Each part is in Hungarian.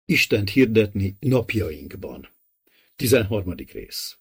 Istent hirdetni napjainkban. 13. rész.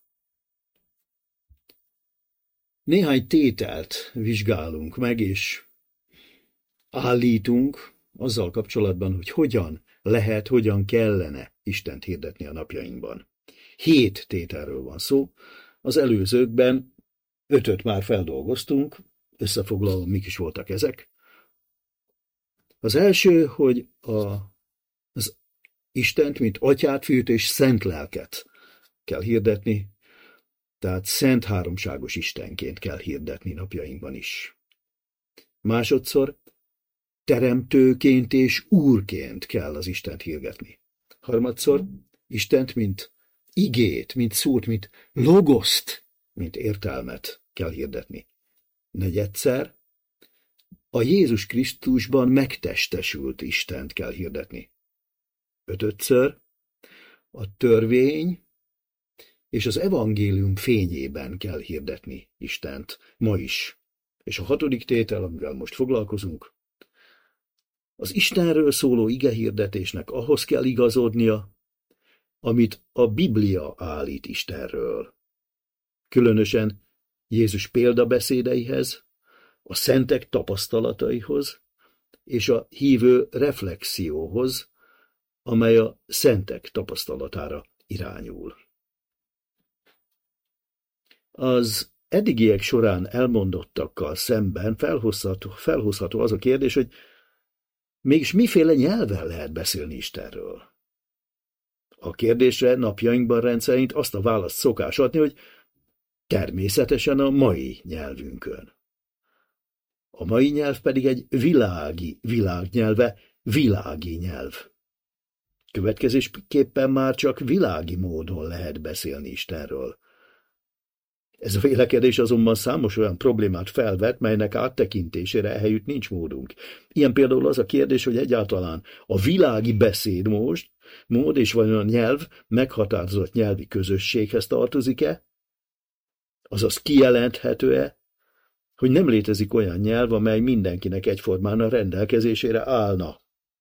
Néhány tételt vizsgálunk meg, és állítunk azzal kapcsolatban, hogy hogyan kellene Istent hirdetni a napjainkban. 7 tételről van szó. Az előzőkben 5-öt már feldolgoztunk, összefoglalva mik is voltak ezek. Az első, hogy az Istent, mint Atyát, Fiút és Szent Lelket kell hirdetni, tehát szent háromságos Istenként kell hirdetni napjainkban is. Másodszor, teremtőként és úrként kell az Istent hirdetni. Harmadszor, Istent, mint igét, mint szót, mint logoszt, mint értelmet kell hirdetni. Negyedszer, a Jézus Krisztusban megtestesült Istent kell hirdetni. Ötödször, a törvény és az evangélium fényében kell hirdetni Istent, ma is. És a 6. tétel, amivel most foglalkozunk, az Istenről szóló igehirdetésnek ahhoz kell igazodnia, amit a Biblia állít Istenről. Különösen Jézus példabeszédeihez, a szentek tapasztalataihoz és a hívő reflexióhoz, amely a szentek tapasztalatára irányul. Az eddigiek során elmondottakkal szemben felhozható az a kérdés, hogy mégis miféle nyelven lehet beszélni Istenről? A kérdésre napjainkban rendszerint azt a választ szokás adni, hogy természetesen a mai nyelvünkön. A mai nyelv pedig egy világi világnyelve, világi nyelv. Következésképpen már csak világi módon lehet beszélni Istenről. Ez a vélekedés azonban számos olyan problémát felvet, melynek áttekintésére ehelyütt nincs módunk. Ilyen például az a kérdés, hogy egyáltalán a világi beszédmód és vagy a nyelv meghatározott nyelvi közösséghez tartozik-e, azaz kijelenthető-e, hogy nem létezik olyan nyelv, amely mindenkinek egyformán a rendelkezésére állna.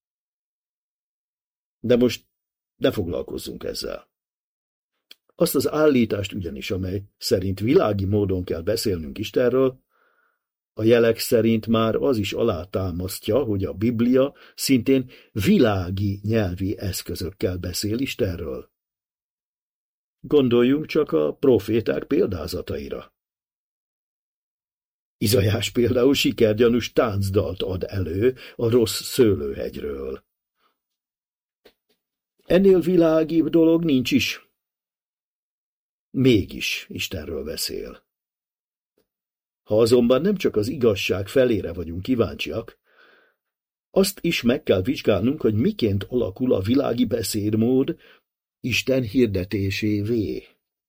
De most ne foglalkozzunk ezzel. Azt az állítást ugyanis, amely szerint világi módon kell beszélnünk Istenről, a jelek szerint már az is alátámasztja, hogy a Biblia szintén világi nyelvi eszközökkel beszél Istenről. Gondoljunk csak a proféták példázataira. Izaiás például sikergyanús táncdalt ad elő a rossz szőlőhegyről. Ennél világibb dolog nincs is. Mégis Istenről beszél. Ha azonban nem csak az igazság felére vagyunk kíváncsiak, azt is meg kell vizsgálnunk, hogy miként alakul a világi beszédmód Isten hirdetésévé.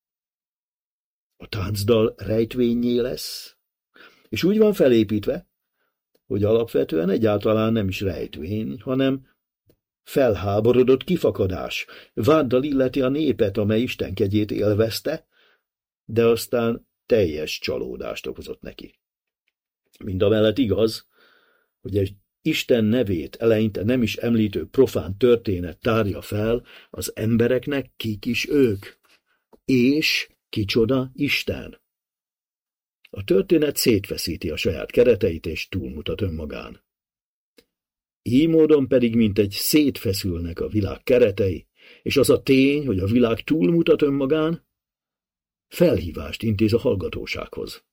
A táncdal rejtvényé lesz, és úgy van felépítve, hogy alapvetően egyáltalán nem is rejtvény, hanem felháborodott kifakadás, váddal illeti a népet, amely Isten kegyét élvezte, de aztán teljes csalódást okozott neki. Mindamellett igaz, hogy egy Isten nevét eleinte nem is említő profán történet tárja fel az embereknek, kik is ők, és kicsoda Isten. A történet szétfeszíti a saját kereteit és túlmutat önmagán. Így módon pedig mintegy szétfeszülnek a világ keretei, és az a tény, hogy a világ túlmutat önmagán, felhívást intéz a hallgatósághoz.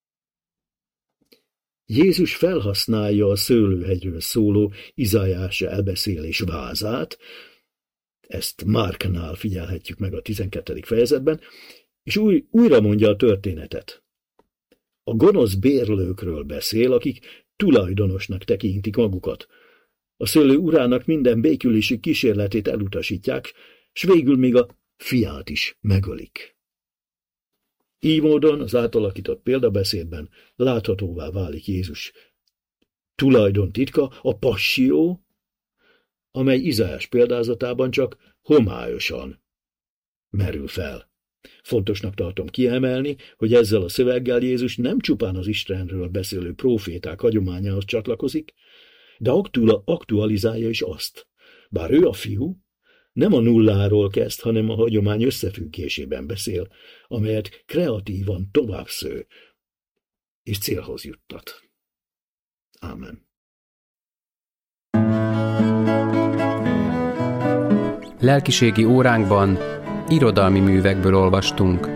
Jézus felhasználja a szőlőhegyről szóló Izaiás elbeszélés vázát, ezt Márknál figyelhetjük meg a 12. fejezetben, és újra mondja a történetet. A gonosz bérlőkről beszél, akik tulajdonosnak tekintik magukat. A szőlő urának minden békülési kísérletét elutasítják, s végül még a fiát is megölik. Így módon az átalakított példabeszédben láthatóvá válik Jézus tulajdontitka, a passió, amely Izaiás példázatában csak homályosan merül fel. Fontosnak tartom kiemelni, hogy ezzel a szöveggel Jézus nem csupán az Istenről beszélő próféták hagyományához csatlakozik, de aktualizálja is azt. Bár ő a fiú, Nem a nulláról kezd, hanem a hagyomány összefüggésében beszél, amelyet kreatívan továbbsző és célhoz juttat. Ámen. Lelkiségi óránkban irodalmi művekből olvastunk.